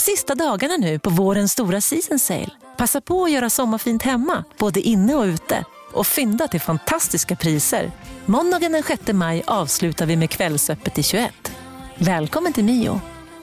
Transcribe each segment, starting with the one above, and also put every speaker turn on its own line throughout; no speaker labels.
sista dagarna nu på vårens stora season sale. Passa på att göra sommarfint hemma, både inne och ute. Och fynda till fantastiska priser. Måndagen den 6 maj avslutar vi med Kvällsöppet i 21. Välkommen till Mio.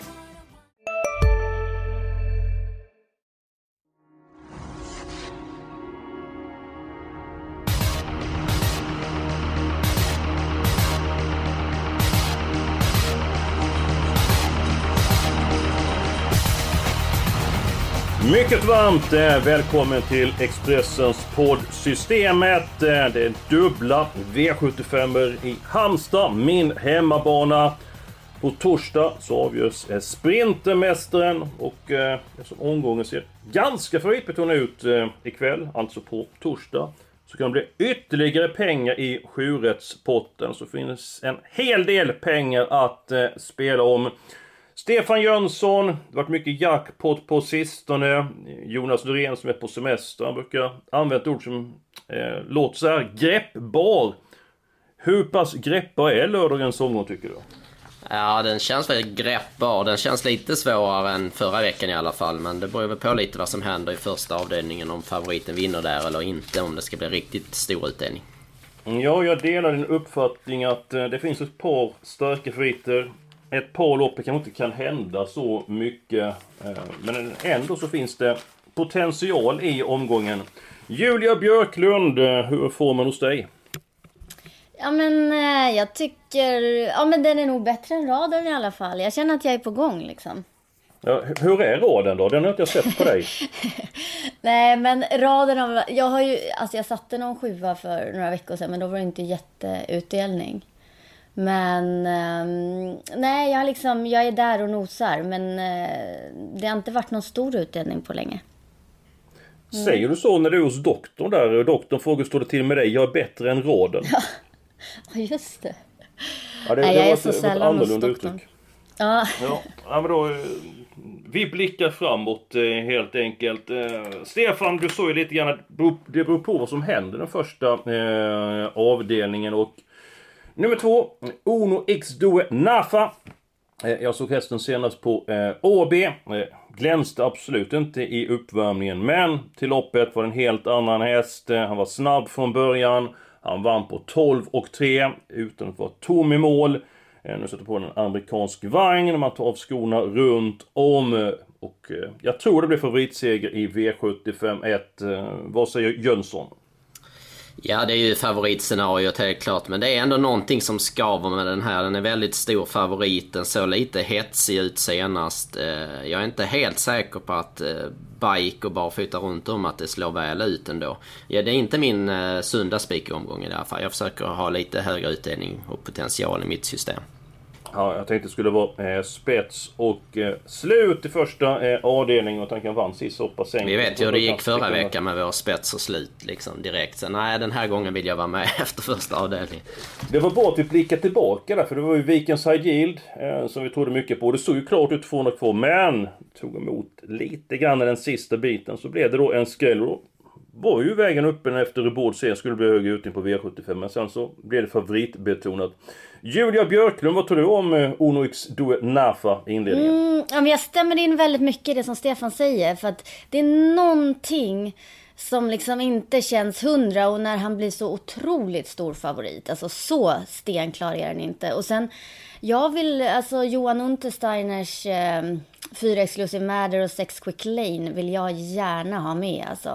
Mycket varmt välkommen till Expressens poddsystemet. Det är dubbla V75 i Halmstad, min hemmabana. På torsdag så avgörs sprintermästaren och som omgången ser ganska favoritbetonad ut ikväll, alltså på torsdag. Så kan det bli ytterligare pengar i 7-rättspotten, så finns en hel del pengar att spela om. Stefan Jönsson, det har varit mycket jackpot på sistone. Jonas Norén som är på semester, han brukar använda ett ord som låter så här, greppbar. Hur pass greppbar är lördagens omgång tycker du?
Ja, den känns väldigt greppbar. Den känns lite svårare än förra veckan i alla fall. Men det beror väl på lite vad som händer i första avdelningen. Om favoriten vinner där eller inte. Om det ska bli riktigt stor utdelning.
Ja, jag delar din uppfattning att det finns ett par starka favoriter. Ett par lopp kanske inte kan hända så mycket. Men ändå så finns det potential i omgången. Julia Björklund, hur får man hos dig?
Ja men jag tycker, ja men den är nog bättre än raden i alla fall. Jag känner att jag är på gång liksom.
Ja, hur är raden då? Den har inte jag sett på dig.
Nej men raden, jag har ju, alltså jag satte någon 7 för några veckor sedan, men då var det inte jätteutdelning. Men nej, jag är där och nosar, men det har inte varit någon stor utdelning på länge.
Säger du så när du är hos doktorn där? Doktorn frågar, står det till med dig? Jag är bättre än raden.
Ja, just det.
Ja,
nej, jag är så sällan hos doktorn.
Ja, men då, vi blickar framåt helt enkelt. Stefan, du såg ju lite grann att det beror på vad som händer den första avdelningen. Och nummer 2, Uno X Due Nafa. Jag såg hästen senast på AB. Glänste absolut inte i uppvärmningen, men till loppet var en helt annan häst. Han var snabb från början. Han vann på 12,3 utan att vara tom i mål. Nu sätter på en amerikansk vagn. Man tar av skorna runt om. Och jag tror det blir favoritseger i V75-1. Vad säger Jönsson?
Ja, det är ju favoritscenariot helt klart. Men det är ändå någonting som skaver med den här. Den är väldigt stor favorit. Den såg lite hetsig ut senast. Jag är inte helt säker på att bike och barfota runt om att det slår väl ut ändå. Ja, det är inte min sunda spikomgång i alla fall. Jag försöker ha lite högre utdelning och potential i mitt system.
Ja, jag tänkte det skulle vara spets och slut i första avdelningen, och tanken vann sist hoppas jag.
Vi vet ju hur det gick förra veckan med vår spets och slut liksom direkt. Så nej, den här gången vill jag vara med efter första avdelningen.
Det var bra att vi blickade tillbaka där, för det var ju Vikens High Yield som vi trodde mycket på. Det såg ju klart ut 202, men tog emot lite grann i den sista biten, så blev det då en skräll. Var ju vägen uppe efter Rebord C skulle bli högre utning på V75, men sen så blev det favoritbetonat. Julia Björklund, vad tror du om Uno X Due Nafa i inledningen?
Ja, men jag stämmer in väldigt mycket i det som Stefan säger, för att det är någonting som liksom inte känns 100, och när han blir så otroligt stor favorit, alltså så stenklar är den inte. Och sen, jag vill, alltså Johan Untersteiners 4 Exclusive Matter och 6 Quick Lane vill jag gärna ha med alltså.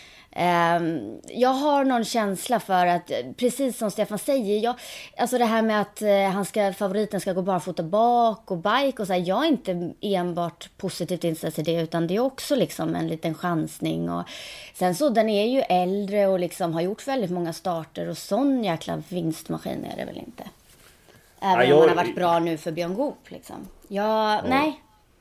Jag har någon känsla för att, precis som Stefan säger, alltså det här med att favoriten ska gå barfota bak och bike och så här, jag är inte enbart positivt inställd till det, utan det är också liksom en liten chansning. Och sen så, den är ju äldre och liksom har gjort väldigt många starter, och sån jäkla vinstmaskin är det väl inte. Även om han har varit bra nu för Björn Goop liksom. Nej,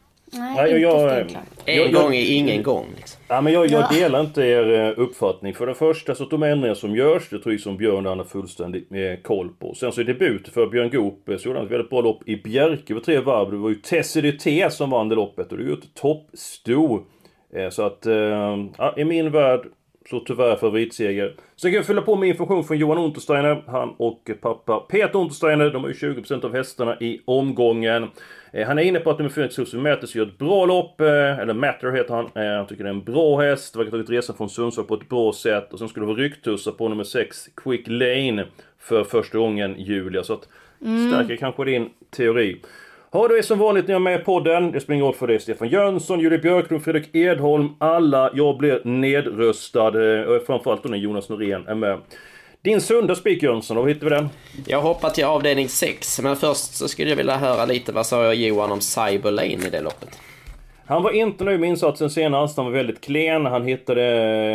en gång är ingen gång liksom.
Ja, men jag delar inte er uppfattning. För det första så de ändringar som görs, det tror jag som Björn har fullständigt koll på. Sen så är debut för Björn Goop, så gjorde han ett väldigt bra lopp i Bjerke över 3 varv. Det var ju Tessidité som vann det loppet, och det är ju ett toppsto. Så att i min värld Så tyvärr favoritseger. Så kan jag fylla på med information från Johan Untersteiner. Han och pappa Peter Untersteiner, de har ju 20% av hästarna i omgången. Han är inne på att nummer 4 Exosus Matters gör ett bra lopp. Eller Matter heter han. Han tycker det är en bra häst. Verkar tagit resan från Sundsvall på ett bra sätt. Och sen skulle det vara rycktussar på nummer 6 Quick Lane för första gången Julia. Så att stärker kanske din teori. Ja, det är som vanligt när jag är med i podden. Det spelar ingen roll för det. Stefan Jönsson, Julie Björklund, Fredrik Edholm. Alla, jag blir nedröstad. Framförallt när Jonas Norén är med. Din sunda spik, Jönsson, då hittar vi den.
Jag hoppar till avdelning 6. Men först så skulle jag vilja höra lite vad sa Johan om Cyber Lane i det loppet.
Han var inte nöjd med insatsen senast. Han var väldigt klen. Han hittade...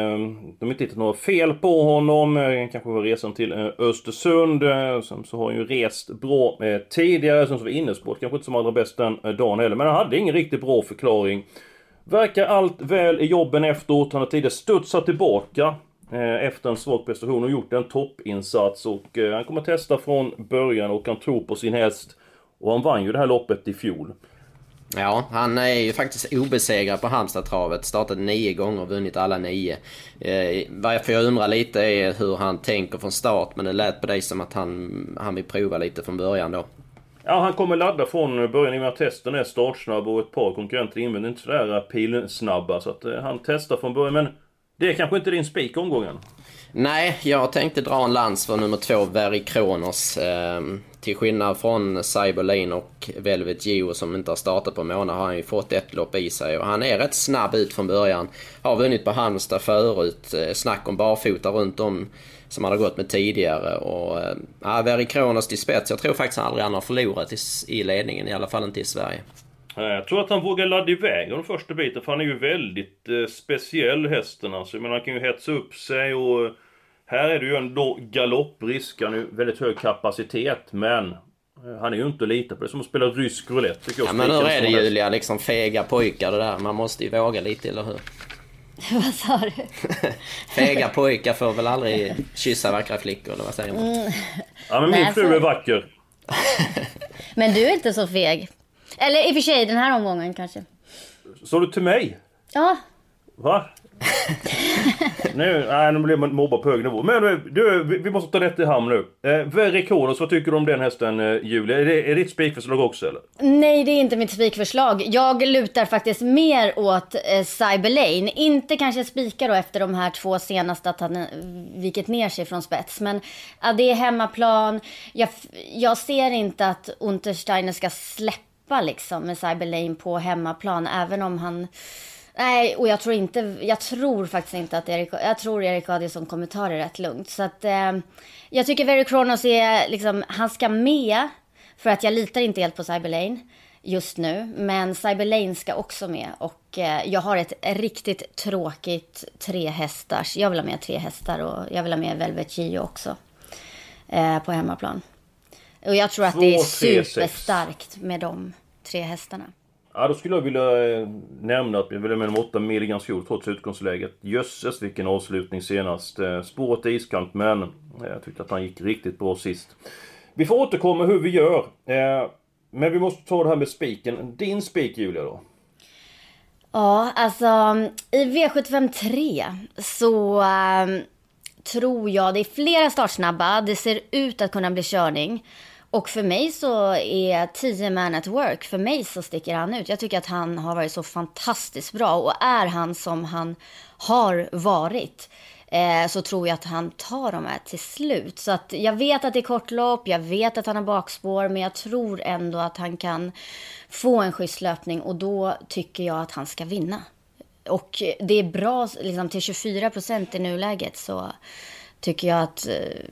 De inte hittat några fel på honom. Kanske var resan till Östersund. Så har han ju rest bra tidigare. Som så var innesport. Kanske inte som allra bäst den dagen heller. Men han hade ingen riktigt bra förklaring. Verkar allt väl i jobben efteråt. Han har tidigare studsat tillbaka efter en svag prestation och gjort en toppinsats. Och han kommer testa från början och han tror på sin häst. Och han vann ju det här loppet i fjol.
Ja, han är ju faktiskt obesegrad på Halmstad-travet. Startade 9 gånger och vunnit alla 9. Varför jag undrar lite är hur han tänker från start. Men det lät på dig som att han vill prova lite från början då.
Ja, han kommer ladda från början i och med att testen är startsnabb och ett par konkurrenter invänder inte sådär pilsnabba. Så att han testar från början. Men det är kanske inte din spik omgången.
Nej, jag tänkte dra en lans för nummer 2, Very Kronos. Till skillnad från Cyber Lane och Velvet Geo som inte har startat på månad har han ju fått ett lopp i sig. Och han är rätt snabb ut från början. Har vunnit på Halmstad förut. Snack om barfota runt om som han har gått med tidigare. Och Very Kronos till spets. Jag tror faktiskt aldrig han har förlorat i ledningen. I alla fall inte i Sverige.
Jag tror att han vågar ladda iväg den första biten. För han är ju väldigt speciell hästen. Alltså. Men han kan ju hetsa upp sig och... Här är det ju ändå galopprisk. Han har ju väldigt hög kapacitet. Men han är ju inte lite på det. Som att spela rysk roulette tycker jag.
Ja, men hur är det Julia? Liksom fega pojkar det där. Man måste ju våga lite, eller hur?
Vad sa du?
Fega pojkar får väl aldrig kyssa vackra flickor, eller vad säger man?
Ja, men min fru är vacker.
Men du är inte så feg. Eller i och för sig den här omgången kanske.
Så du till mig?
Ja.
Va? Nu blir man mobbad på hög nivå. Men du, vi måste ta rätt i hamn nu. Very Kronos, vad tycker du om den hästen, Julia? Är det ditt spikförslag också, eller? Nej,
det är inte mitt spikförslag. Jag lutar faktiskt mer åt Cyber Lane. Inte kanske spika då efter de här 2 senaste att han vikit ner sig från spets. Men det är hemmaplan. Jag ser inte att Untersteiner ska släppa liksom med Cyber Lane på hemmaplan. Även om han... Nej, och jag tror faktiskt inte att jag tror Erik Adielsson kommer ta det rätt lugnt. Så att jag tycker Very Kronos är liksom, han ska med för att jag litar inte helt på Cyber Lane just nu. Men Cyber Lane ska också med och jag har ett riktigt tråkigt 3 hästars. Jag vill ha med 3 hästar och jag vill ha med Velvet Geo också på hemmaplan. Och jag tror att det är superstarkt med de 3 hästarna.
Ja, då skulle jag vilja nämna att vi vill med 8 mil ganska skor trots utgångsläget. Jösses vilken avslutning senast. Spåret är iskant, men jag tyckte att han gick riktigt bra sist. Vi får återkomma hur vi gör. Men vi måste ta det här med spiken. Din spik, Julia, då?
Ja, alltså i V75 3 så tror jag det är flera startsnabba. Det ser ut att kunna bli körning. Och för mig så är 10 Man at Work, för mig så sticker han ut. Jag tycker att han har varit så fantastiskt bra. Och är han som han har varit så tror jag att han tar dem här till slut. Så att jag vet att det är kortlopp, jag vet att han har bakspår. Men jag tror ändå att han kan få en skysslöpning och då tycker jag att han ska vinna. Och det är bra, liksom till 24% i nuläget så tycker jag att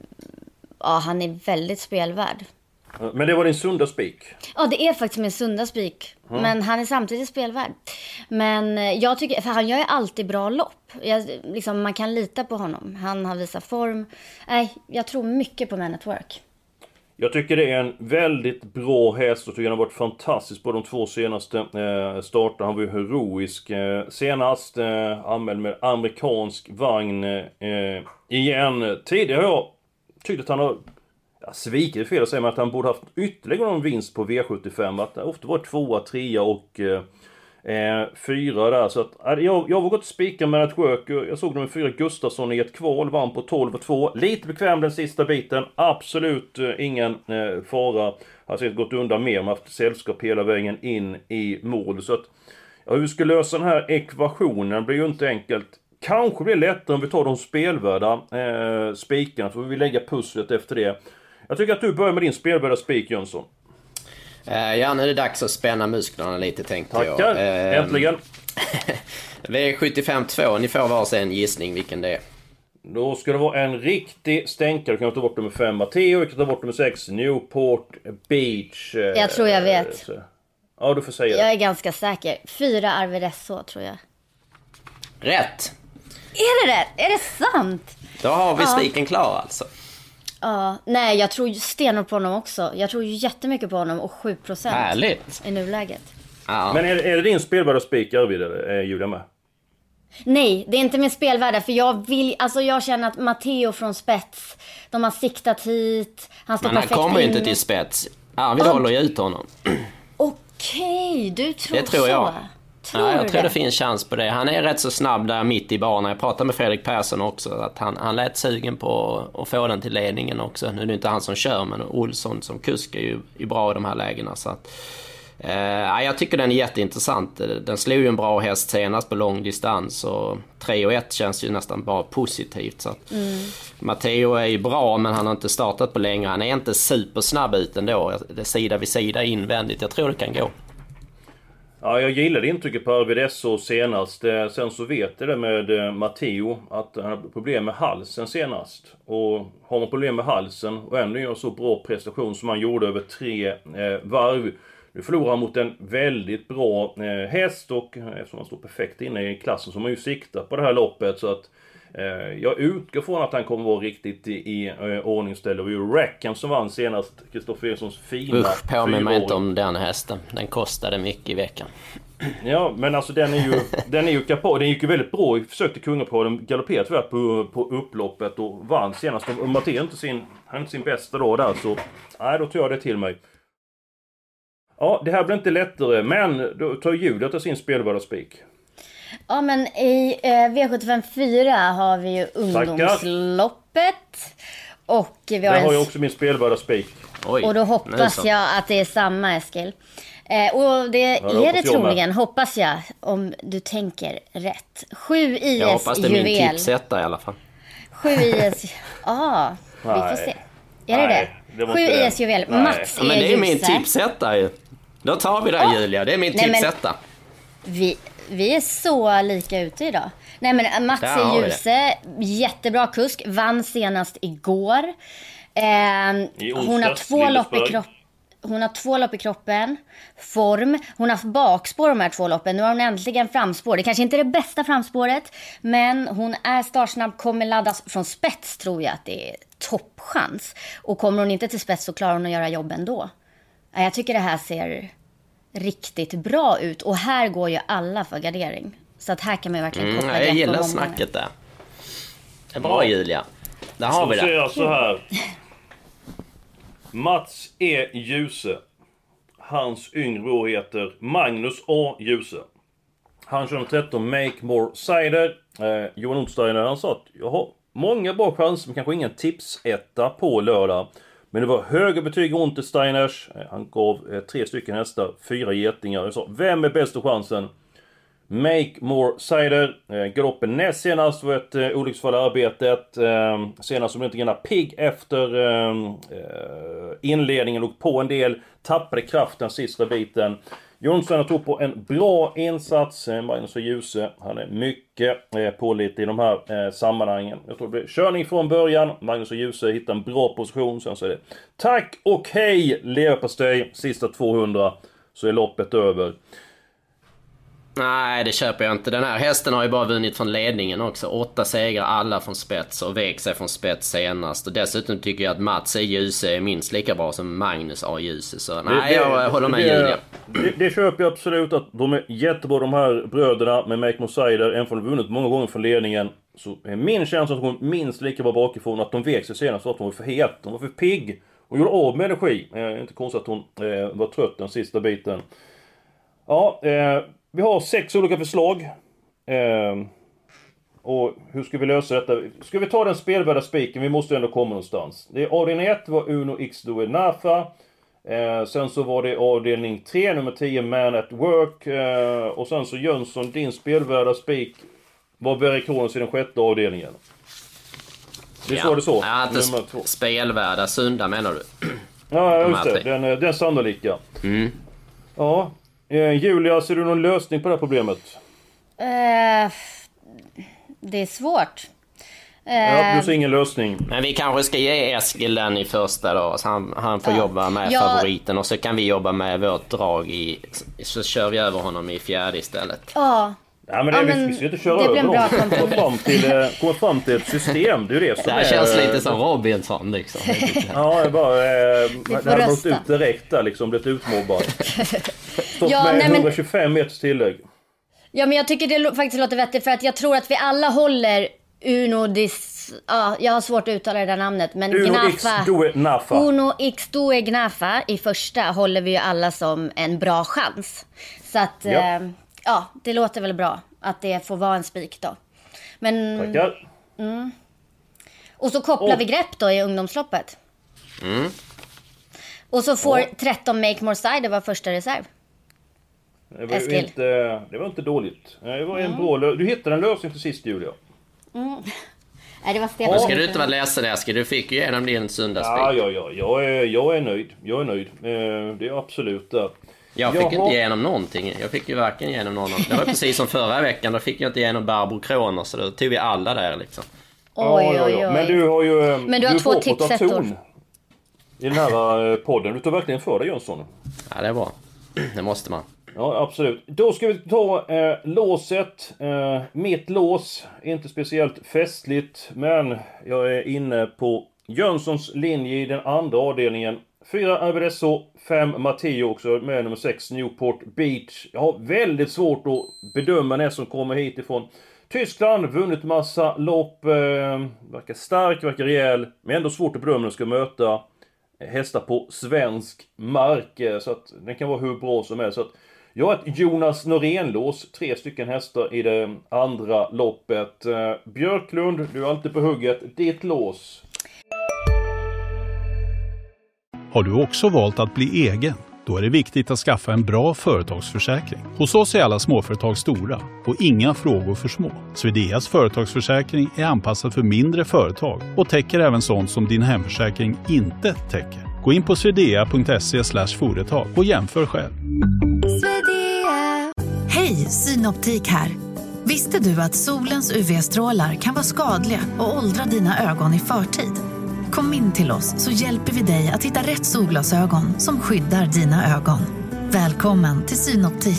han är väldigt spelvärd.
Men det var din sunda spik?
Ja, det är faktiskt min sunda spik. Men han är samtidigt spelvärd. Men jag tycker, för han gör ju alltid bra lopp. Man kan lita på honom. Han har visat form. Nej, jag tror mycket på Man at Work.
Jag tycker det är en väldigt bra häst och tycker han har varit fantastisk på de 2 senaste starterna. Han var ju heroisk senast. Anmäld med amerikansk vagn igen. Tidigare har jag tyckt att han har svikit fel att säga, men att han borde haft ytterligare en vinst på V75. Att det ofta var 2, 3 och 4 där. Så att, jag var gått och spika med ett work. Jag såg nummer 4 Gustafsson i ett kval. Vann på 12-2. Lite bekväm den sista biten. Absolut ingen fara. Har säkert gått undan mer. Man har haft sällskap hela vägen in i mål. Så att, hur vi ska lösa den här ekvationen blir ju inte enkelt. Kanske blir det lättare om vi tar de spelvärda spikarna. Så vi lägga pusslet efter det. Jag tycker att du börjar med din spelvärda spik, Jönsson.
Ja, nu är det dags att spänna musklerna lite, tänkte jag.
Tackar, äntligen.
V75-2, ni får varsin gissning vilken det är.
Då ska det vara en riktig stänkare. Du kan ta bort nummer 5 Matteo, du kan ta bort nummer 6 Newport Beach.
Jag tror jag vet.
Ja, du får säga.
Jag är ganska säker. 4 Arvidesso, tror jag.
Rätt!
Är det rätt? Är det sant?
Då har vi spiken klar alltså.
Ja, nej, jag tror stenhårt på honom också. Jag tror ju jättemycket på honom och 7%
Härligt.
i nuläget.
Ja. Men är det din spelvärda spik, Arvid, eller är Julia med?
Nej, det är inte min spelvärde. För jag känner att Matteo från spets, de har siktat hit. Han står perfekt in.
Men han kommer inte till spets. Arvid håller ju ut honom.
Okej, du tror så.
Det tror jag. Jag tror
det
finns chans på det. Han är rätt så snabb där mitt i banan. Jag pratade med Fredrik Persson också. Att han lät sugen på att få den till ledningen också. Nu är det inte han som kör, men Olsson som kusk är ju bra i de här lägena. Så att, jag tycker den är jätteintressant. Den slog ju en bra häst senast på lång distans. Och 3-1 känns ju nästan bara positivt. Så att, Matteo är ju bra, men han har inte startat på länge. Han är inte supersnabb ut ändå. Det är sida vid sida invändigt. Jag tror det kan gå.
Ja, jag gillade intrycket på Arvidesso senast. Sen så vet jag det med Matteo att han har problem med halsen senast. Och har man problem med halsen och ändå gör så bra prestation som han gjorde över 3 varv. Nu förlorar han mot en väldigt bra häst, och eftersom han står perfekt inne i klassen så har man ju siktat på det här loppet. Så att jag utgår från att han kommer vara riktigt i ordningsställe. Det var ju Rackham som vann senast, Kristoffer Erikssons fina.
Påminner mig inte om den hästen. Den kostade mycket i veckan.
Ja, men alltså den är ju kapabel. Den gick ju väldigt bra. Vi försökte Kungapå. Den galopperade tyvärr på upploppet och vann senast. Och Matteo inte sin bästa dag där, så nej, då tar jag det till mig. Ja, det här blir inte lättare, men då tar Julia till sin spelvärda spik.
Ja, men i V75-4 har vi ju ungdomsloppet. Och vi har
där har jag också min spelvärda spik.
Och då hoppas jag att det är samma, Eskil. Och det är det troligen, hoppas jag, om du tänker rätt. 7 IS Juvel.
Jag hoppas det är min tipsetta i alla fall.
7 IS... vi får se. Är det? 7 IS Juvel. Mats
men det är min tipsetta ju. Då tar vi det, Julia. Det är min tipsetta.
Vi är så lika ute idag. Nej, men Mats är Ljuse, jättebra kusk. Vann senast igår. Hon har 2 lopp i kroppen. Hon har 2 lopp i kroppen. Form. Hon har haft bakspår de här 2 loppen. Nu har hon äntligen framspår. Det kanske inte är det bästa framspåret, men hon är startsnabb, kommer laddas från spets, tror jag att det är toppchans. Och kommer hon inte till spets så klarar hon att göra jobb ändå. Jag tycker det här ser riktigt bra ut. Och här går ju alla för gardering. Så att här kan man ju verkligen koppla
jag gillar snacket där. Det är bra, Julia. Där har vi det.
Så ser jag så här. Mats E. Ljuse. Hans yngre bror heter Magnus A. Ljuse. Han kör 13 Make More Cider. Johan Ottsteiner, han sa att jag har många bra chanser, men kanske ingen tipsetta på lördag. Men det var höga betyg ont i Steiners. Han gav 3 stycken hästar, 4 getingar. Jag sa, vem är bästa chansen? Make More Cider. Galoppen näst senast var ett olycksfall i arbetet. Senast som inte gärna pigg efter inledningen, och på en del. Tappade kraften sista biten. Jonsson tog på en bra insats. Magnus och Ljuse, han är mycket pålitlig i de här sammanhangen. Jag tror det blir körning från början. Magnus och Ljuse hittar en bra position. Sen så är det tack och hej leverpastej. Sista 200 så är loppet över.
Nej, det köper jag inte. Den här hästen har ju bara vunnit från ledningen också. 8 segrar, alla från spets, och väg sig från spets senast. Och dessutom tycker jag att Mats E. Ljuse är minst lika bra som Magnus A. Ljuse. Så nej, jag håller med Julia.
Det köper jag absolut, att de är jättebra, de här bröderna med Make More Cider. Även om de vunnit många gånger från ledningen, så är min känsla att de minst lika bra bakifrån. Att de väg sig senast för att de var för het. De var för pigg och gjorde av med energi. Inte konstigt att hon var trött den sista biten. Ja, vi har 6 olika förslag. Och hur ska vi lösa detta? Ska vi ta den spelvärda spiken? Vi måste ändå komma någonstans. Det är avdelning 1 var Uno X Due Nafa. Sen så var det avdelning 3, nummer 10, Man at Work. Och sen så Jönsson, din spelvärda spik var Very Kronos i den 6:e avdelningen. Det var det så?
Ja, inte spelvärda sunda menar du?
Ja, just det. Den sannolika. Ja. Julia, ser du någon lösning på det här problemet?
Det är svårt.
Du ser ingen lösning.
Men vi kanske ska ge Eskil den i första då, så han får jobba med favoriten. Och så kan vi jobba med vårt drag så kör vi över honom i 4:e istället.
Ja.
Ja, men vi ska inte köra över dem. Komma fram till ett system. Det är det som
det känns lite som Robinson liksom.
Ja, det hade gått ut direkt där liksom, blivit utmobbad. Stått med 125 meters tillägg.
Ja, men jag tycker det faktiskt låter vettigt, för att jag tror att vi alla håller Uno jag har svårt att uttala det där namnet, men Uno X Due Nafa i första håller vi ju alla som en bra chans. Så att det låter väl bra att det får vara en spik då. Men
tackar.
Och så kopplar vi grepp då i ungdomsloppet. Och så får 13 Make More Side, det var första reserv.
Det var inte dåligt. Det var en bra du hittade en lösning till sist, Julia.
Nej, det var Stefan.
Ska du inte vara ledsen, Eskil? Du fick ju igenom din söndagsspik.
Ja. Jag är nöjd. Det är absolut det.
Jag fick inte igenom någonting. Jag fick ju varken igenom någon. Det var precis som förra veckan. Då fick jag inte igenom Barbro Kronos. Så då tog vi alla där liksom.
Oj.
Men du har ju...
Men du har 2 tipsettor
i den här podden. Du tar verkligen för dig, Jönsson.
Ja, det är bra. Det måste man.
Ja, absolut. Då ska vi ta låset. Mitt lås. Inte speciellt festligt. Men jag är inne på Jönssons linje i den andra avdelningen. 4 RBDSO, 5 Matteo också med nummer 6 Newport Beach. Jag har väldigt svårt att bedöma när som kommer hit ifrån Tyskland. Vunnit massa lopp. Verkar stark, verkar rejäl. Men ändå svårt att bedöma när de ska möta hästar på svensk mark. Så att den kan vara hur bra som helst. Så att jag har ett Jonas Norén-lås. 3 stycken hästar i det andra loppet. Björklund, du är alltid på hugget. Ditt lås.
Har du också valt att bli egen? Då är det viktigt att skaffa en bra företagsförsäkring. Hos oss är alla småföretag stora och inga frågor för små. Swedeas företagsförsäkring är anpassad för mindre företag och täcker även sånt som din hemförsäkring inte täcker. Gå in på swedea.se/företag och jämför själv.
Hej, Synoptik här. Visste du att solens UV-strålar kan vara skadliga och åldra dina ögon i förtid? Kom in till oss så hjälper vi dig att hitta rätt solglasögon som skyddar dina ögon. Välkommen till Synoptik.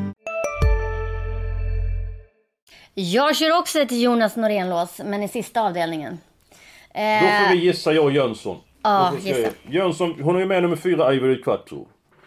Jag kör också ett Jonas Norén-lås, men i sista avdelningen.
Då får vi gissa jag och Jönsson.
Ja, gissa.
Jönsson, hon är ju med nummer 4, Ivory Quattro.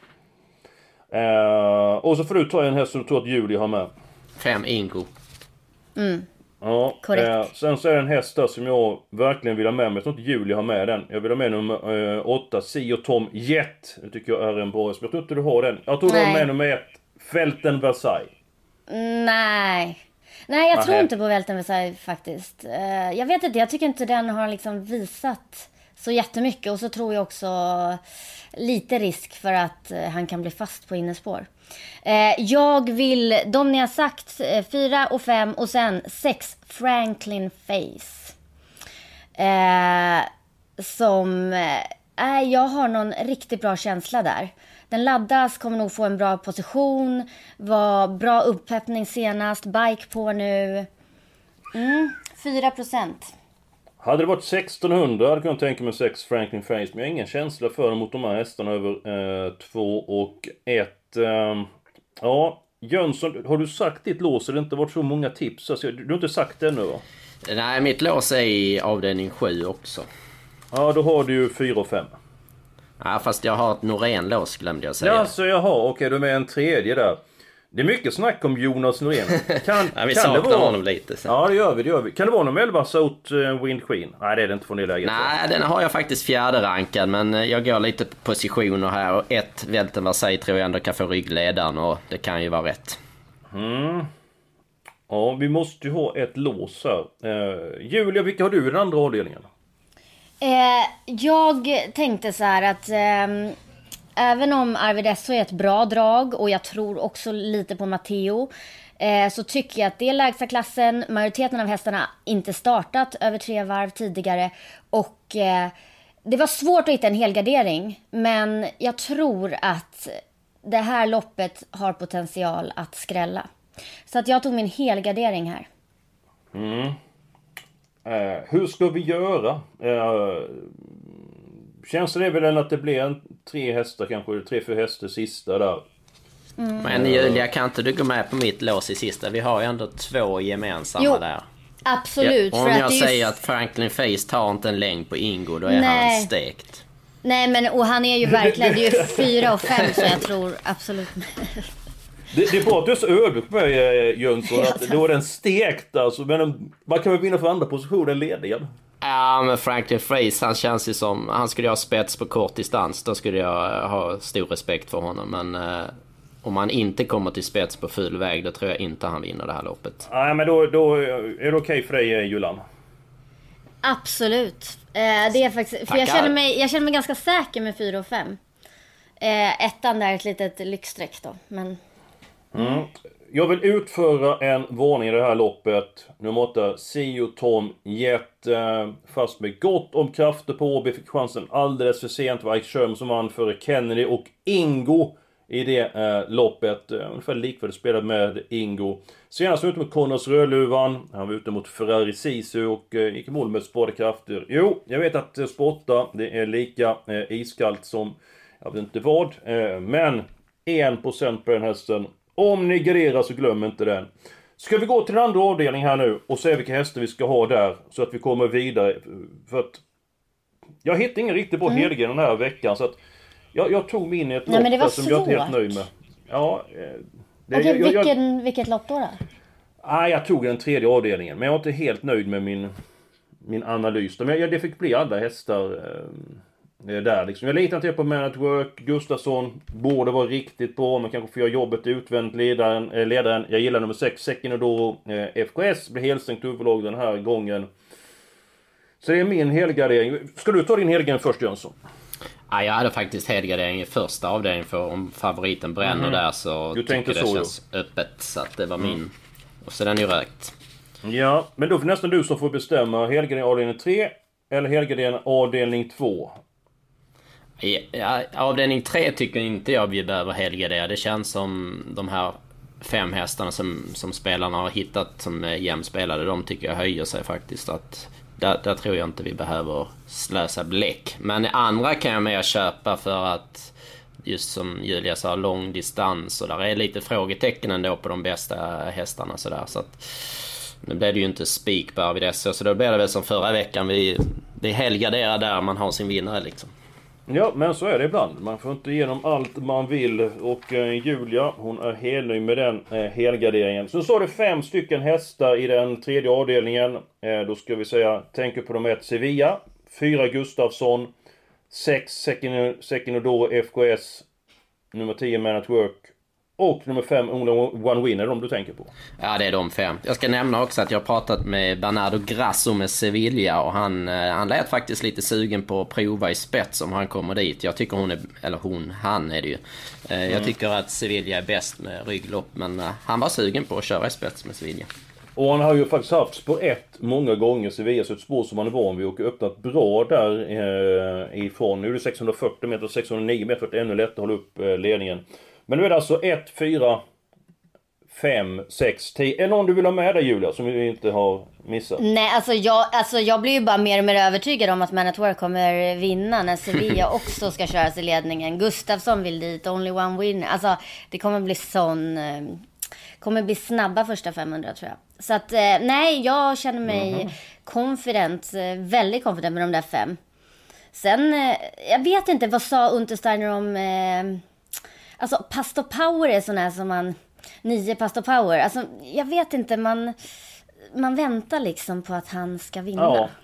Och så får du ta en häst som du tror att Julia har med.
5 Ingo.
Ja, sen så är det en häst där som jag verkligen vill ha med mig. Jag tror inte Julia har med den. Jag vill ha med nummer 8, Sio Tom Jet. Det tycker jag är en bra häst. Jag tror inte du har den. Jag tror du har med nummer 1, Felten Versailles.
Nej, jag tror inte på Felten Versailles faktiskt. Jag vet inte, jag tycker inte den har liksom visat så jättemycket. Och så tror jag också lite risk för att han kan bli fast på innespår. Jag vill, de ni har sagt, 4 och 5 och sen 6 Franklin Face. Jag har någon riktigt bra känsla där. Den laddas, kommer nog få en bra position. Var bra upppeppning senast, bike på nu. 4%.
Hade det varit 1600 hade jag kunnat tänka mig 6 Franklin Face. Men jag har ingen känsla för dem mot de här hästarna över 2 och 1. Ja, Jönsson, har du sagt ditt lås? Det har inte varit så många tips. Alltså, du har inte sagt det ännu, va?
Nej, mitt lås är i avdelning 7 också.
Ja, då har du ju 4 och 5.
Ja, fast jag har ett Norén-lås, glömde jag säga.
Ja, så jag har. Okej, du är med en tredje där. Det är mycket snack om Jonas Norén.
Vi saknar honom lite. Så.
Ja, det gör vi. Kan det vara någon 11 South Wind Queen? Nej, det är det inte från det läget.
Nej, den har jag faktiskt 4:e rankad. Men jag går lite på positioner här. Och 1 Velten Versailles tror jag ändå kan få ryggledaren. Och det kan ju vara rätt.
Ja, vi måste ju ha ett lås här. Julia, vilka har du i den andra avdelningen?
Jag tänkte så här att även om Arvid SO är ett bra drag och jag tror också lite på Matteo, så tycker jag att det är lägsta klassen. Majoriteten av hästarna inte startat över 3 varv tidigare och det var svårt att hitta en helgardering, men jag tror att det här loppet har potential att skrälla. Så att jag tog min helgardering här.
Hur ska vi göra? Känns det väl att det blir 3 hästar kanske, 3-4 hästar sista där.
Men Julia, kan inte du gå med på mitt lås i sista? Vi har ju ändå 2 gemensamma där.
Absolut.
Ja, om jag säger att Franklin Face tar inte en längd på Ingo, då är han stekt.
Nej, men och han är ju verkligen, det är ju 4 och 5 så jag tror absolut.
Det är bra att du är så ödmjuk med Jönsson, att då är den stekt alltså, men man kan väl vinna för andra positioner lediga.
Ja, men Franklin Face, han känns ju som, han skulle ha spets på kort distans, då skulle jag ha stor respekt för honom, men om han inte kommer till spets på full väg, då tror jag inte han vinner det här loppet.
Nej, men då är det okej för dig, Julan?
Absolut. Det är faktiskt, för jag känner mig ganska säker med 4 och 5. Ettan där är ett litet lyxstreck då, men...
Jag vill utföra en varning i det här loppet. Nummer 8, Sio Tom Jet, fast med gott om krafter på Åby, fick chansen alldeles för sent. Var Ike Sherman som vann före Kennedy och Ingo i det loppet. Ungefär likvärdigt spelad med Ingo. Senast var ute mot Connors Rödluvan. Han var ute mot Ferrari Sisu och gick i mål med sparade krafter. Jo, jag vet att spotta, det är lika iskallt som jag vet inte vad. Men 1% på den hästen. Om ni garderar så glöm inte den. Ska vi gå till den andra avdelningen här nu och se vilka hästar vi ska ha där, så att vi kommer vidare. För att jag hittade ingen riktigt bra helgen den här veckan, så att jag tog min i ett lopp som jag inte är helt nöjd med. Ja,
vilket lopp då?
Jag tog den tredje avdelningen, men jag är inte helt nöjd med min analys. Men det fick bli alla hästar där liksom. Jag litar inte på Man at Work. Gustafsson borde vara riktigt bra, men kanske får göra jobbet utvänt. Ledaren, jag gillar nummer 6, Sekinodoro. FKS blir helstängt överlag den här gången. Så det är min helgardering. Ska du ta din helgardering först, Jönsson?
Ja, jag hade faktiskt helgardering i första avdelningen, för om favoriten bränner där så
du
tycker det
så,
känns öppet. Så att det var min. Och så den är ju rökt.
Ja, men då får nästan du som får bestämma. Helgardering avdelning 3 eller helgardering avdelning 2?
Ja, avdelning 3 tycker inte jag vi behöver helgardera. Det känns som de här 5 hästarna som spelarna har hittat som är jämspelade, de tycker jag höjer sig faktiskt. Att där tror jag inte vi behöver slösa bläck. Men andra kan jag med köpa, för att just som Julia sa, lång distans, och där är lite frågetecken ändå på de bästa hästarna så där. Så att nu blev det ju inte spikbar vid dessa, så då blir det väl som förra veckan, vi helgarderar där man har sin vinnare liksom.
Ja, men så är det ibland. Man får inte igenom allt man vill. Och Julia, hon är helnöjd med den helgarderingen. Så står det 5 stycken hästar i den tredje avdelningen. Då ska vi säga, tänker på de 1 Sevilla, 4 Gustafsson, 6 Sekinodoro FKS, nummer 10 Man at Work och nummer 5 One Winner, de du tänker på.
Ja, det är de 5. Jag ska nämna också att jag har pratat med Bernardo Grasso med Sevilla, och han lät faktiskt lite sugen på att prova i spets om han kommer dit. Jag tycker han är det ju. Jag tycker att Sevilla är bäst med rygglopp, men han var sugen på att köra i spets med Sevilla.
Och han har ju faktiskt haft spår 1 många gånger, Sevilla, så ett spår som han är van vid och öppnat bra där ifrån. Nu är det 640 meter, 609 meter, det är ännu lättare att hålla upp ledningen. Men nu är det alltså 1, 4, 5, 6, 10. Är någon du vill ha med där, Julia, som vi inte har missat?
Nej, alltså jag blir ju bara mer och mer övertygad om att Man at Work kommer vinna när Sevilla också ska köras i ledningen. Gustafsson vill dit, Only One Winner. Alltså det kommer bli kommer bli snabba första 500 tror jag. Så att nej, jag känner mig väldigt confident med de där 5. Sen, jag vet inte, vad sa Untersteiner om... Alltså Pastor Power är sån här som man... 9 Pastor Power. Alltså jag vet inte, man väntar liksom på att han ska vinna.
Ja,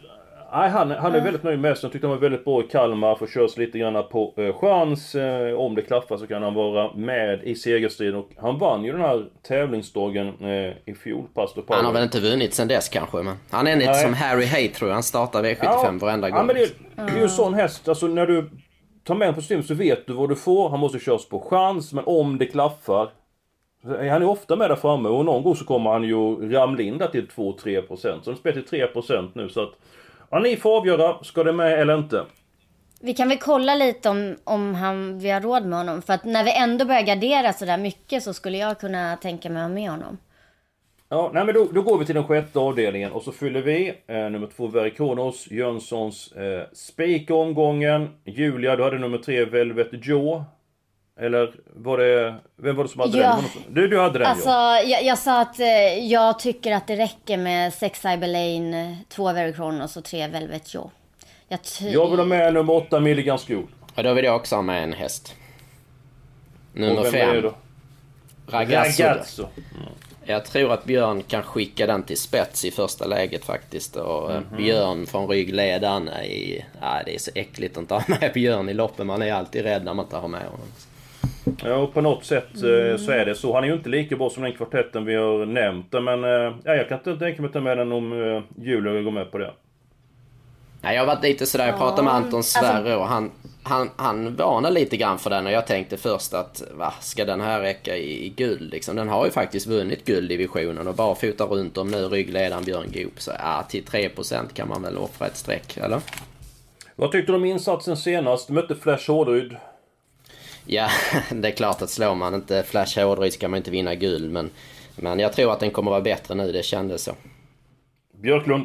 Han är väldigt nöjd med sig. Jag tyckte han var väldigt bra i Kalmar. Får körs lite grann på chans. Om det klaffar så kan han vara med i segerstriden. Och han vann ju den här tävlingsdagen i fjol.
Han har väl inte vunnit sen dess kanske. Men han är lite som Harry Hay, tror jag. Han startar V75 varenda gång.
Ja, men det är ju en sån häst. Alltså när du tar med en på system så vet du vad du får. Han måste köras på chans. Men om det klaffar, han är ofta med där framme. Och någon gång så kommer han ju ramla in där till 2-3%. Så de spelar till 3% nu. Så att ni får avgöra, ska det med eller inte?
Vi kan väl kolla lite om vi har råd med honom. För att när vi ändå börjar gardera så där mycket så skulle jag kunna tänka mig att ha med honom.
Ja, nej, men då går vi till den 6:e avdelningen. Och så fyller vi nummer 2 Verikonos, Jönssons Spake-omgången. Julia, du hade nummer 3 Velvet Joe. Eller vem var det som hade den? Du hade den,
alltså, jag sa att jag tycker att det räcker med 6 Ibelane, 2 Verikonos och 3 Velvet Joe.
Jag vill ha med nummer 8 Milligan School.
Ja, då vill jag också ha med en häst. Nummer 5 Ragazzo. Jag tror att Björn kan skicka den till spets i första läget faktiskt. Och Björn från ryggledaren det är så äckligt att ta med Björn i loppen. Man är alltid rädd när man inte har med honom.
Ja, och på något sätt så är det så. Han är ju inte lika bra som den kvartetten vi har nämnt. Men jag kan inte tänka mig att ta med den om Julia går med på det.
Nej, jag har varit lite sådär, jag pratade med Anton Sverre och han varnade lite grann för den och jag tänkte först att ska den här räcka i guld liksom? Den har ju faktiskt vunnit gulddivisionen och bara fotar runt om nu ryggledaren Björn Goop, så till 3% kan man väl offra ett streck, eller?
Vad tyckte du om insatsen senast? Du mötte Flash Hårdryd.
Ja, det är klart att slår man inte Flash Hårdryd ska man inte vinna guld, men jag tror att den kommer vara bättre nu, det kändes så.
Björklund.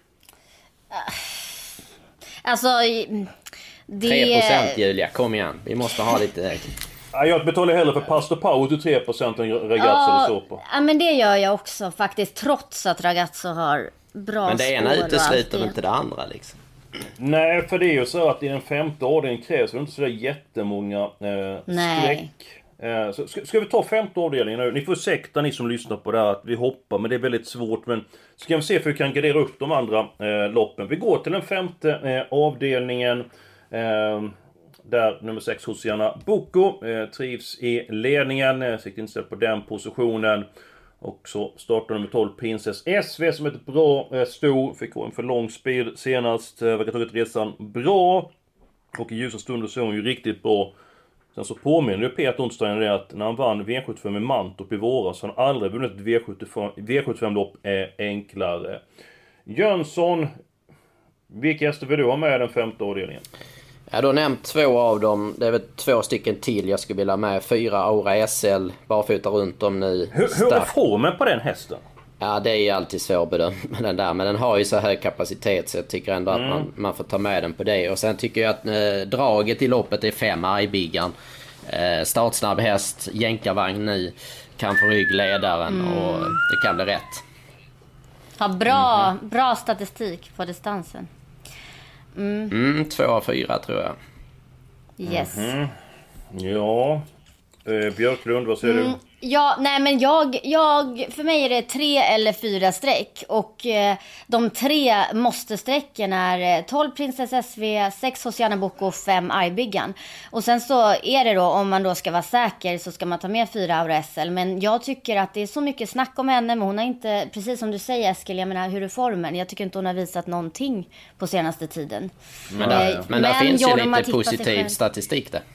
Alltså, det...
3% Julia, kom igen. Vi måste ha lite...
Jag betalar hellre för Pastor Power till 3% än Ragazzo eller Sopa.
Ja, men det gör jag också faktiskt. Trots att Ragazzo har bra
men det ena
spår
utesluter inte det andra liksom.
Nej, för det är ju så att i den 5:e avdelningen krävs det inte så där jättemånga streck. Så ska vi ta 5:e avdelningen nu? Ni får ursäkta ni som lyssnar på det här att vi hoppar, men det är väldigt svårt. Men ska vi se hur vi kan gardera upp de andra loppen. Vi går till den 5:e avdelningen. Där nummer 6 Hosiana Boko trivs i ledningen. Siktar inställd på den positionen. Och så startar nummer 12 Princess SV som är ett bra stor. Fick gå en för lång speed senast. Verkar tagit resan bra. Och i ljusa stunder så är hon ju riktigt bra. Sen så påminner ju Peter Onsdagen det att när han vann V75 med Mantorp i våras så har han aldrig vunnit ett V75-lopp enklare. Jönsson, vilka hästar vill du ha med i den 5:e avdelningen?
Jag har då nämnt 2 av dem. Det är väl 2 stycken till jag skulle vilja ha med. 4 Aura SL, barfota runt om nu.
Hur är formen på den hästen?
Ja, det är alltid svårbedömt med den där. Men den har ju så hög kapacitet så jag tycker ändå att man får ta med den på det. Och sen tycker jag att draget i loppet är 5 Argbiggan. Startsnabb häst, jänkarvagn nu. Kan få ryggledaren och det kan bli rätt.
Har bra statistik på distansen.
2 av 4 tror jag.
Yes.
Ja. Björklund, vad säger du?
Ja, nej men för mig är det 3 eller 4 streck. Och de 3 måste-strecken är 12 Princess SV, 6 Hosiana Boko och 5 Argbiggan. Och sen så är det då, om man då ska vara säker så ska man ta med 4 Aura SL. Men jag tycker att det är så mycket snack om henne, men hon har inte, precis som du säger Eskil, jag menar hur är formen? Jag tycker inte hon har visat någonting på senaste tiden.
Men där finns ju lite positiv statistik där.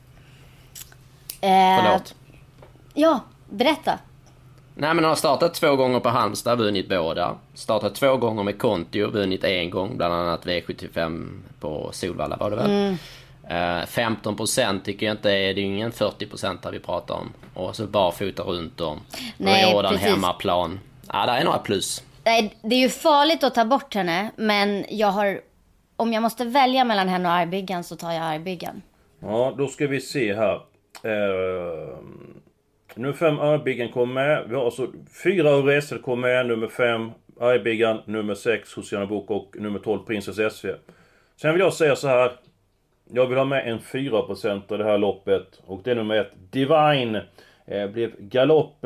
Förlåt.
Ja, berätta.
Nej, men han har startat 2 gånger på Halmstad, vunnit båda. Startat 2 gånger med Kontio, vunnit 1 gång. Bland annat V75 på Solvalla var det väl. 15% tycker jag inte är, det är ingen 40% där vi pratar om. Och så bara fota runt om.
Nej,
Jordan hemmaplan. Ja, det är några plus.
Nej, det är ju farligt att ta bort henne. Men om jag måste välja mellan henne och Argbiggan så tar jag Argbiggan.
Ja, då ska vi se här. Nummer 5 Argbiggan kommer med. Vi har alltså 4 Aura SL kommer med. Nummer 5 Argbiggan, nummer 6 Hosiana Boko och nummer 12 Princess SV. Sen vill jag säga så här. Jag vill ha med en 4% av det här loppet. Och det är nummer 1 Divine. Blev galopp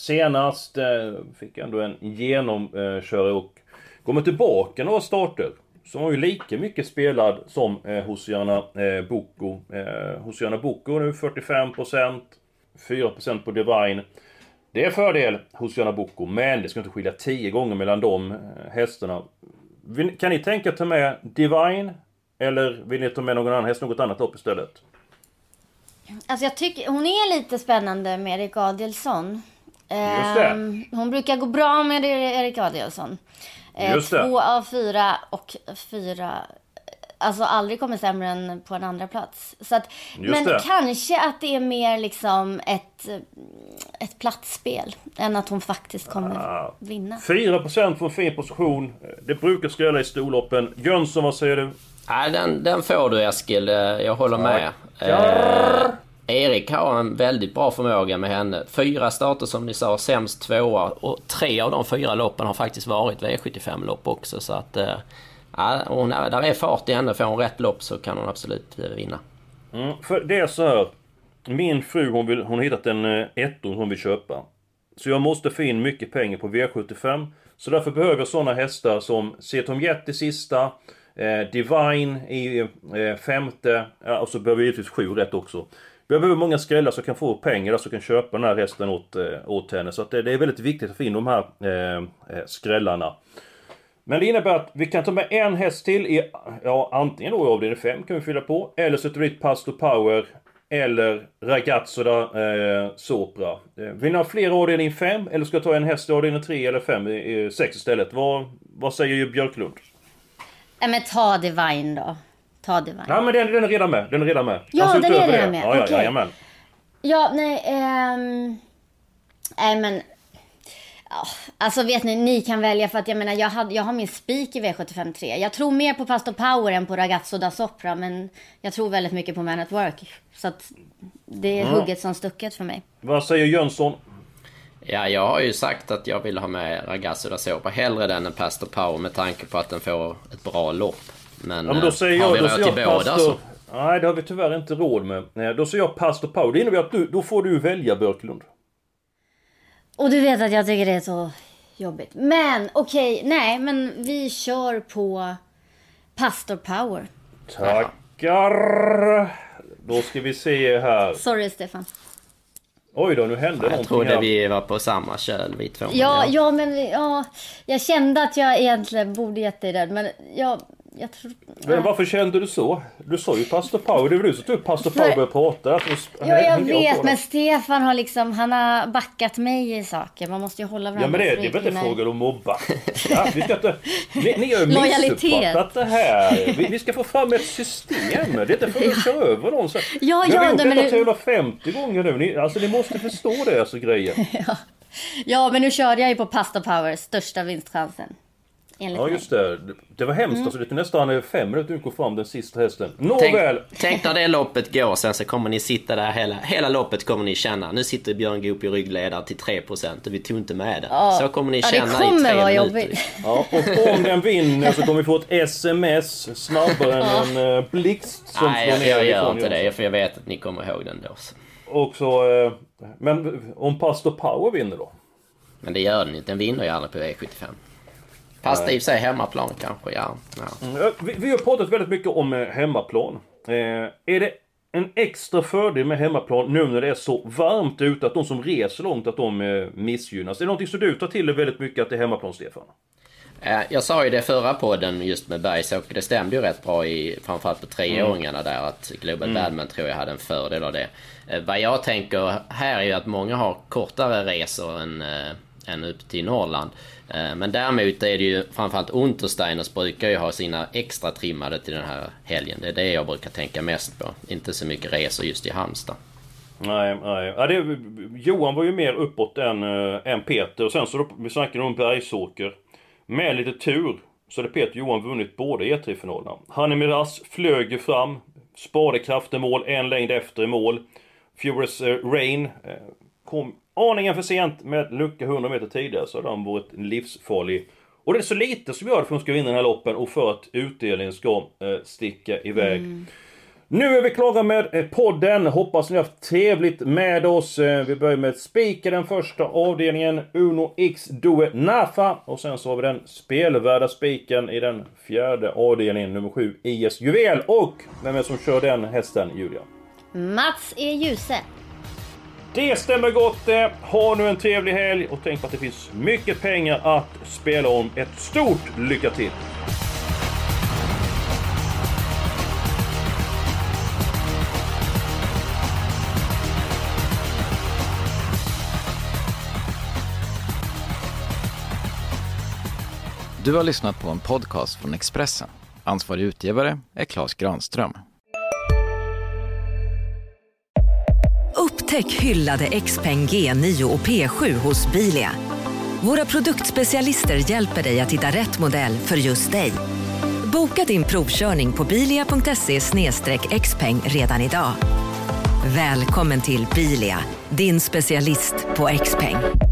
senast. Fick ändå en genomkörare och kommer tillbaka några starter. som var ju lika mycket spelad som Hosiana Boko. Hosiana Boko nu 45%, 4% på Divine. Det är fördel Hosiana Boko, men det ska inte skilja 10 gånger mellan de hästarna. Kan ni tänka ta med Divine, eller vill ni ta med någon annan häst, något annat lopp istället?
Alltså jag tycker hon är lite spännande med Erik Adielsson.
Just det.
Hon brukar gå bra med Erik Adielsson.
Just det.
2 av 4 och 4, alltså aldrig kommer sämre än på en andra plats. Så att, men
det.
Kanske att det är mer liksom ett platsspel än att hon faktiskt kommer vinna.
4% från fin position. Det brukar skrälla i storloppen. Jönsson, vad säger du?
Nej, den får du, Eskil. Jag håller med. Erik har en väldigt bra förmåga med henne. 4 starter som ni sa, sämst 2, och 3 av de 4 loppen har faktiskt varit V75-lopp också. Så att där är fart i henne. Får hon rätt lopp så kan hon absolut vinna.
För det är så här. Min fru hon har hittat en ettor hon vill köpa. Så jag måste få in mycket pengar på V75. Så därför behöver jag sådana hästar som Setom Jet i sista, Divine i 5:e, och så behöver vi givetvis 7 rätt också. Jag behöver många skrällar så kan få pengar så kan köpa den här hästen åt henne. Så att det är väldigt viktigt att få in de här skrällarna. Men det innebär att vi kan ta med en häst till i, antingen då i avdelning 5 kan vi fylla på, eller sätter vi dit Pastor Power eller Ragazzo Sopra. Vill ni ha fler avdelning 5 eller ska jag ta en häst i avdelning 3 eller 5 6 istället? Vad säger ju Björklund?
Men ta Divine då. Ta Divine.
Ja, men den är redan med. Den är redan med.
Ja, den är redan med.
Ja,
okej.
Jajamän.
Ja, nej, men alltså vet ni kan välja, för att jag menar jag har min spik i V75-3. Jag tror mer på Pastor Power än på Ragazzo da Sopra, men jag tror väldigt mycket på Man at Work. Så att det är hugget som stucket för mig. Vad
säger Jönsson?
Ja, jag har ju sagt att jag vill ha med Ragazzo da Sopra hellre den än Pastor Power med tanke på att den får ett bra lopp. Men
då säger
har vi
jag,
råd till båda så?
Nej, det har vi tyvärr inte råd med. Då säger jag Pastor Power. Det innebär att då får du välja Björklund.
Och du vet att jag tycker det är så jobbigt. Men okej, nej, men vi kör på Pastor Power.
Tackar. Då ska vi se här.
Sorry, Stefan.
Oj då, nu hände någonting.
Jag trodde vi var på samma köl, vi två.
Ja, men jag kände att jag egentligen borde gett dig den, men jag tror...
Men varför kände du så? Du sa ju Pastor Power, det var du som tog Pastor Power och började prata.
Jag vet, men Stefan har han har backat mig i saker. Man måste ju hålla varandra.
Ja, men det är väl inte frågan om mobba. Ja, vi ska inte, ni har ju missuppfattat det här. Vi ska få fram ett system. Det är inte för att köra över någon. Vi har gjort detta 350 gånger nu. Alltså, ni måste förstå det, alltså grejer.
Ja, men nu körde jag ju på Pastor Power, största vinstchansen.
Ja, just det. Det var hemskt. Alltså, det är nästan 5 minuter att gå fram den sista hästen. Nåväl.
Tänk när det loppet går, sen så kommer ni sitta där hela loppet kommer ni känna. Nu sitter Björn Goop i ryggledare till 3% och vi tog inte med det. Så kommer ni känna i 3 minuter.
Jobbigt.
Ja, och om den vinner så kommer vi få ett sms snabbare än en blixt som
Nej, jag gör inte det, för jag vet att ni kommer ihåg den då.
Och så, men om Pastor Power vinner då?
Men det gör den inte. Den vinner ju aldrig på V75. Fast det i sig hemmaplan kanske, ja.
Vi har pratat väldigt mycket om hemmaplan. Är det en extra fördel med hemmaplan nu när det är så varmt ute att de som reser långt att de missgynnas? Är det någonting som du tar till dig väldigt mycket att det är hemmaplan, Stefan?
Jag sa ju det förra podden just med Bergsåker. Det stämde ju rätt bra framförallt på 3-åringarna där, att Global Badman tror jag hade en fördel av det. Vad jag tänker här är ju att många har kortare resor än upp till Norrland. Men däremot är det ju framförallt Untersteiners brukar ju ha sina extra trimmade till den här helgen. Det är det jag brukar tänka mest på. Inte så mycket resor just i Halmstad.
Nej. Ja, Johan var ju mer uppåt än Peter. Och sen så vi snackade om Bergsåker. Med lite tur så hade Peter och Johan vunnit båda E3-finalerna. Hanni Miraz flög ju fram. Sparade kraften mål, en längd efter i mål. Furious Rain kom aningen för sent med lucka 100 meter tidigare, så har de varit livsfarlig. Och det är så lite som gör det för att de ska vinna den här loppen och för att utdelningen ska sticka iväg. Nu är vi klara med podden. Hoppas ni har haft trevligt med oss. Vi börjar med Spiker, den första avdelningen. Uno X Due Nafa. Och sen så har vi den spelvärda spiken i den fjärde avdelningen, nummer 7, IS Juvel. Och vem är det som kör den hästen, Julia?
Mats E. Djuse.
Det stämmer gott. Ha nu en trevlig helg och tänk på att det finns mycket pengar att spela om. Ett stort lycka till!
Du har lyssnat på en podcast från Expressen. Ansvarig utgivare är Claes Granström.
Upptäck hyllade XPeng G9 och P7 hos Bilia. Våra produktspecialister hjälper dig att hitta rätt modell för just dig. Boka din provkörning på bilia.se/xpeng redan idag. Välkommen till Bilia, din specialist på XPeng.